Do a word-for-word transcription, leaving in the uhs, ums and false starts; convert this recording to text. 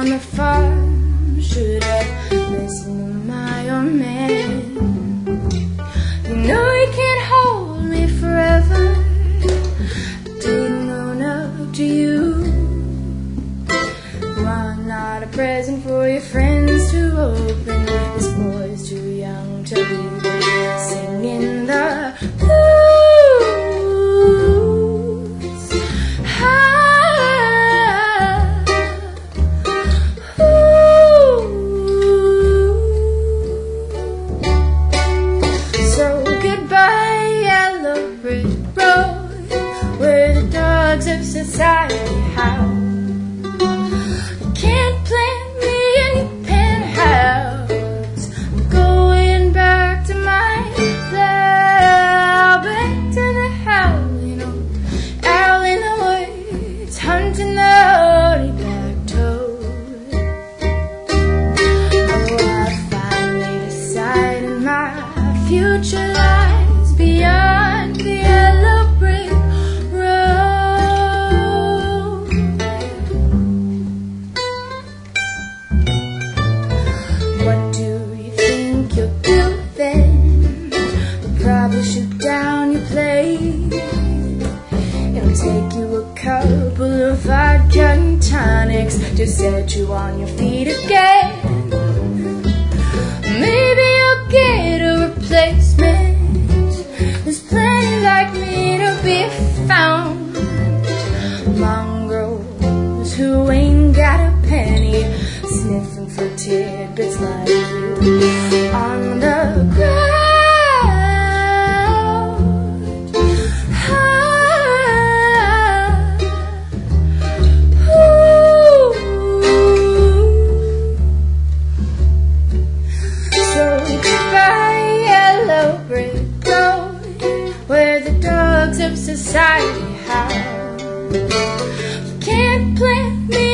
on the farm. Should have listened to my old man. You know you can't hold me forever. Didn't own up to you. No, I'm not a present for your friends to open. This boy's too young to be singing the blues. Ah, ooh. So goodbye, yellow brick road, where the dogs of society howl. You can't plant me in your penthouse. I'm going back to my plow, back to the howling old owl in the woods, hunting the horny black toad. Oh, I finally decided my future lies beyond the yellow brick road. What do you think you'll do then? We'll probably shoot down your plate. It'll take you a couple of vodka and tonics to set you on your feet again. Maybe you'll get a replacement. There's plenty like me to be found. Mongrels who ain't got a penny, sniffing for tidbits like you on the ground. Ah, ooh. So goodbye, yellow brick road, where the dogs of society howl. You can't plant me